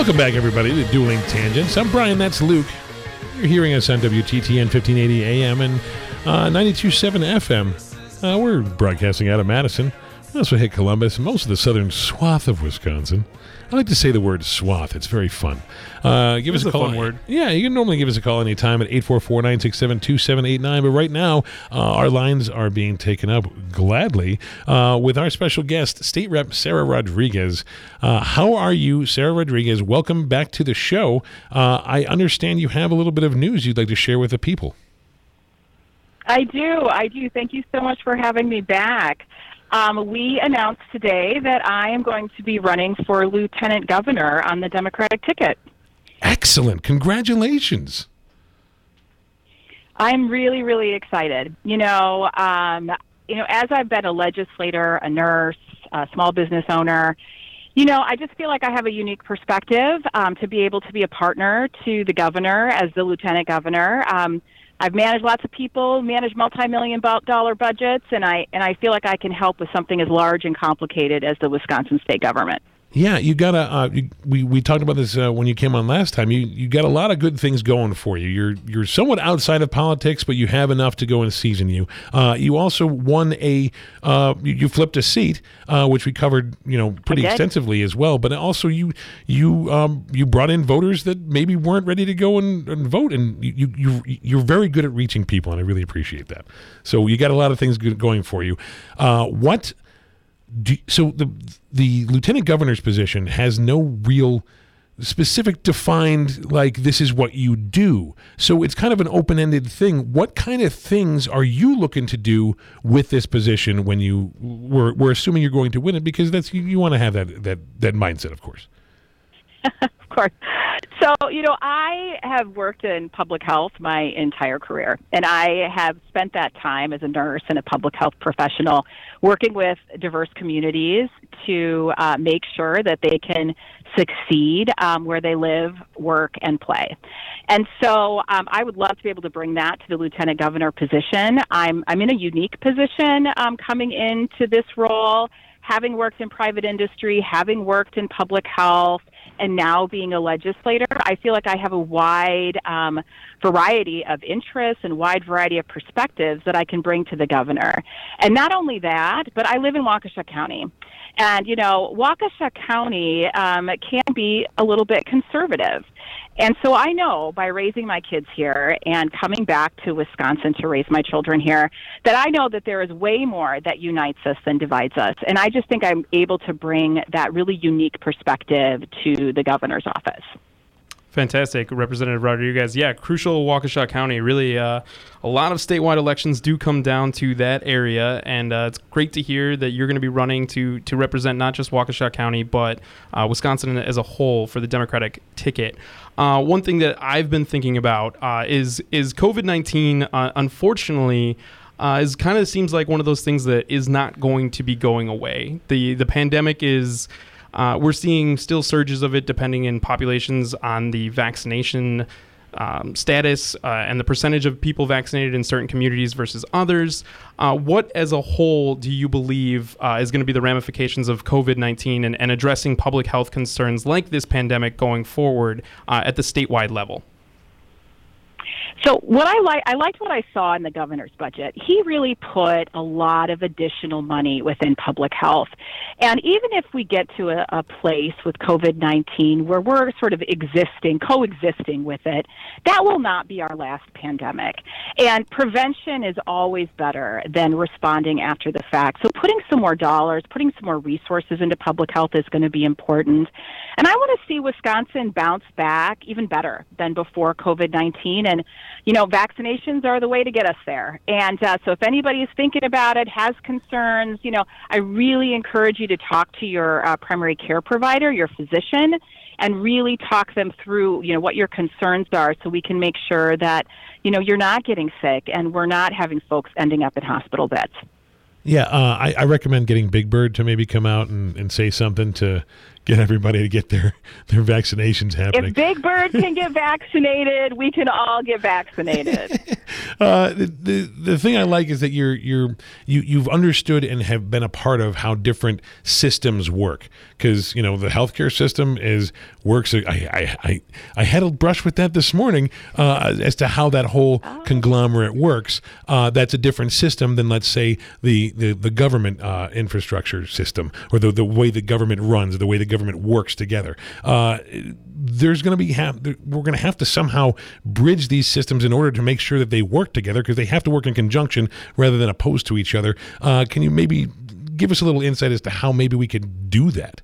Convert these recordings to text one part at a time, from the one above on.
Welcome back, everybody, to Dueling Tangents. I'm Brian, that's Luke. You're hearing us on WTTN 1580 AM and 92.7 FM. We're broadcasting out of Madison. We also hit Columbus and most of the southern swath of Wisconsin. I like to say the word swath. It's very fun. Give us a call. Fun word. Yeah, you can normally give us a call anytime at 844-967-2789. But right now, our lines are being taken up gladly with our special guest, State Rep Sarah Rodriguez. How are you, Sarah Rodriguez? Welcome back to the show. I understand you have a little bit of news you'd like to share with the people. I do. Thank you so much for having me back. We announced today that I am going to be running for lieutenant governor on the Democratic ticket. Excellent. Congratulations. I'm really, really excited. As I've been a legislator, a nurse, a small business owner, I just feel like I have a unique perspective to be able to be a partner to the governor as the lieutenant governor. I've managed lots of people, managed multi-million-dollar budgets, and I feel like I can help with something as large and complicated as the Wisconsin state government. Yeah, you got we talked about this when you came on last time. You got a lot of good things going for you. You're somewhat outside of politics, but you have enough to go and season you. You also won you flipped a seat, which we covered pretty extensively as well. But also you brought in voters that maybe weren't ready to go and vote, and you're very good at reaching people, and I really appreciate that. So you got a lot of things going for you. So the lieutenant governor's position has no real specific defined, like, this is what you do. So it's kind of an open-ended thing. What kind of things are you looking to do with this position when we're assuming you're going to win it, because you want to have that mindset, of course. Of course. So, I have worked in public health my entire career, and I have spent that time as a nurse and a public health professional working with diverse communities to make sure that they can succeed where they live, work, and play. And so I would love to be able to bring that to the lieutenant governor position. I'm in a unique position coming into this role, having worked in private industry, having worked in public health, and now being a legislator. I feel like I have a wide variety of interests and wide variety of perspectives that I can bring to the governor. And not only that, but I live in Waukesha County. And, Waukesha County can be a little bit conservative. And so I know by raising my kids here and coming back to Wisconsin to raise my children here, that I know that there is way more that unites us than divides us. And I just think I'm able to bring that really unique perspective to the governor's office. Fantastic, Representative Rodriguez. Yeah, crucial Waukesha County. Really, a lot of statewide elections do come down to that area, and it's great to hear that you're going to be running to represent not just Waukesha County, but Wisconsin as a whole for the Democratic ticket. One thing that I've been thinking about is COVID-19, unfortunately, is kind of seems like one of those things that is not going to be going away. The pandemic is... we're seeing still surges of it depending in populations on the vaccination status and the percentage of people vaccinated in certain communities versus others. What as a whole do you believe is going to be the ramifications of COVID-19 and addressing public health concerns like this pandemic going forward at the statewide level? So what I liked what I saw in the governor's budget. He really put a lot of additional money within public health. And even if we get to a place with COVID-19 where we're sort of coexisting with it, that will not be our last pandemic. And prevention is always better than responding after the fact. So putting some more dollars, putting some more resources into public health is going to be important. And I want to see Wisconsin bounce back even better than before COVID-19. And vaccinations are the way to get us there. And so if anybody is thinking about it, has concerns, I really encourage you to talk to your primary care provider, your physician, and really talk them through, what your concerns are so we can make sure that, you're not getting sick and we're not having folks ending up in hospital beds. Yeah, I recommend getting Big Bird to maybe come out and say something to get everybody to get their vaccinations happening. If Big Bird can get vaccinated, we can all get vaccinated. The thing I like is that you've understood and have been a part of how different systems work. because the healthcare system works. I had a brush with that this morning as to how that whole conglomerate works. That's a different system than, let's say, the government infrastructure system, or the way the government runs, the way the government works together. We're going to have to somehow bridge these systems in order to make sure that they work together, because they have to work in conjunction rather than opposed to each other. Can you maybe give us a little insight as to how maybe we could do that?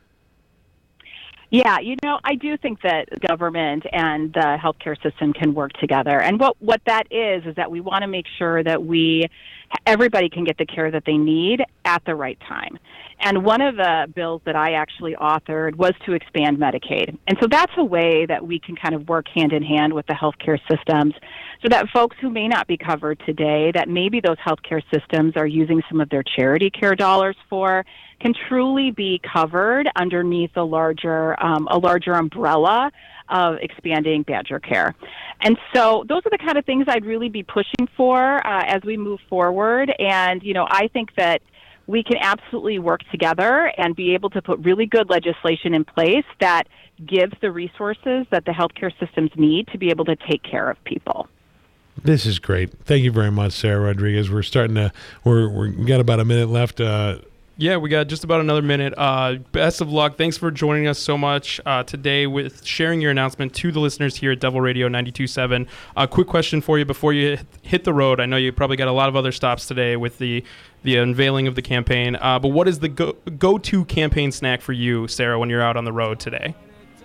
Yeah, I do think that government and the healthcare system can work together. And what that is that we want to make sure that everybody can get the care that they need at the right time. And one of the bills that I actually authored was to expand Medicaid. And so that's a way that we can kind of work hand in hand with the healthcare systems, so that folks who may not be covered today, that maybe those healthcare systems are using some of their charity care dollars for, can truly be covered underneath a larger umbrella of expanding Badger Care. And so those are the kind of things I'd really be pushing for as we move forward. And, I think that we can absolutely work together and be able to put really good legislation in place that gives the resources that the healthcare systems need to be able to take care of people. This is great. Thank you very much, Sarah Rodriguez. We got about a minute left. Yeah, we got just about another minute. Best of luck. Thanks for joining us so much today with sharing your announcement to the listeners here at Devil Radio 92.7. A quick question for you before you hit the road. I know you probably got a lot of other stops today with the unveiling of the campaign. But what is the go-to campaign snack for you, Sarah, when you're out on the road today?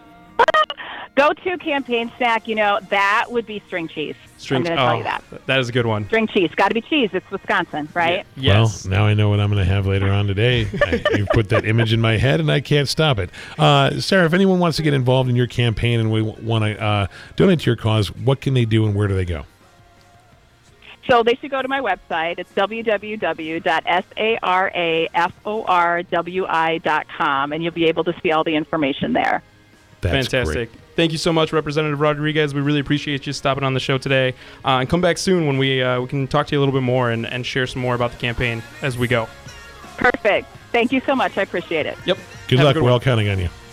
Go-to campaign snack, that would be string cheese. I'm going to tell you that. That is a good one. String cheese. Got to be cheese. It's Wisconsin, right? Yeah. Yes. Well, now I know what I'm going to have later on today. You put that image in my head, and I can't stop it. Sarah, if anyone wants to get involved in your campaign and we want to donate to your cause, what can they do and where do they go? So they should go to my website. It's www.saraforwi.com, and you'll be able to see all the information there. That's fantastic. Great. Thank you so much, Representative Rodriguez. We really appreciate you stopping on the show today. And come back soon when we can talk to you a little bit more and share some more about the campaign as we go. Perfect. Thank you so much. I appreciate it. Yep. Good luck. We're all counting on you.